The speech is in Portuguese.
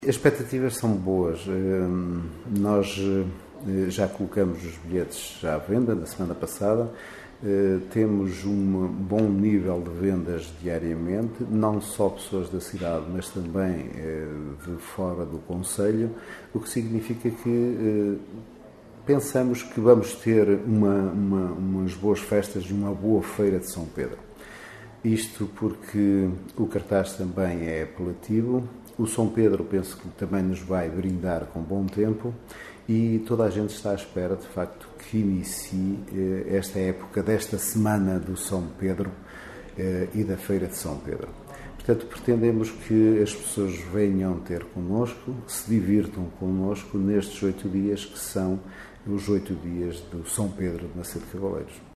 As expectativas são boas. Nós já colocamos os bilhetes já à venda na semana passada. Temos um bom nível de vendas diariamente, não só pessoas da cidade, mas também de fora do concelho, o que significa que pensamos que vamos ter umas boas festas e uma boa feira de São Pedro. Isto porque o cartaz também é apelativo, o São Pedro penso que também nos vai brindar com bom tempo e toda a gente está à espera, de facto, que inicie esta época desta semana do São Pedro e da Feira de São Pedro. Portanto, pretendemos que as pessoas venham ter connosco, se divirtam connosco nestes 8 dias que são os 8 dias do São Pedro de Macedo Cavaleiros.